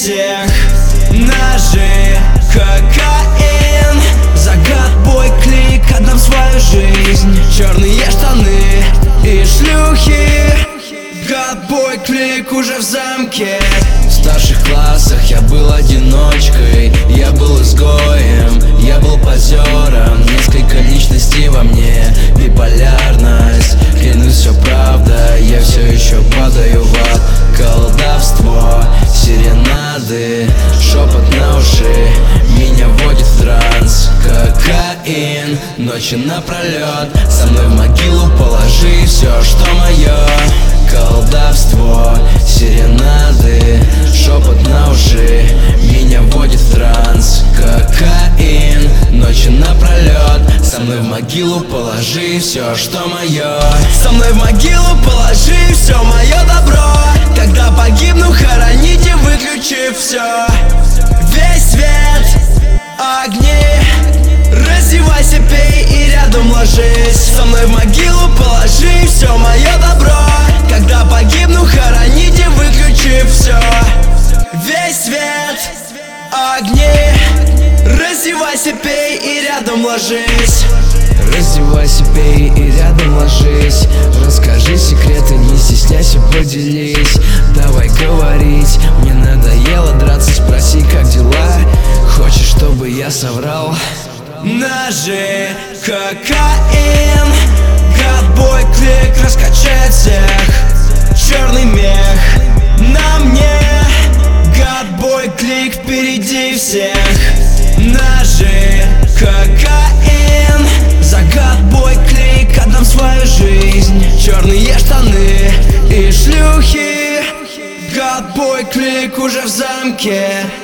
всех. Ножи, кокаин, за гадбой клик, отдам свою жизнь. Черные штаны и шлюхи, гадбой клик уже в замке. В старших классах я был одиночкой, я был изгоем, я был позером. Несколько личностей во мне, биполярность. Клянусь, все правда, я все еще падаю в ад. Колдовство, серенады, шепот на уши меня вводит в транс. Кокаин, ночи напролет, со мной в могилу положи все, что мое. Колдовство, серенады, шепот на уши меня вводит в транс. Кокаин, ночи напролет, со мной в могилу положи все, что мое. Со мной в могилу положи все мое добро. Когда погибну, хороните, выключив все. Весь свет, огни, раздевайся, пей и рядом ложись. Со мной в могилу положи все мое добро. Когда погибну, хороните, выключив все. Весь свет, огни, раздевайся, пей и рядом ложись. Раздевайся, пей и рядом ложись. Расскажи секреты, не стесняйся, поделись. Давай говорить, мне надоело драться. Спроси, как дела, хочешь, чтобы я соврал? Ножи, кокаин, гадбой клик раскачает всех. Черный мех на мне, гадбой клик впереди всех. Ножи, кокаин, за гадбой клик отдам свою жизнь. Черные штаны и шлюхи, гадбой клик уже в замке.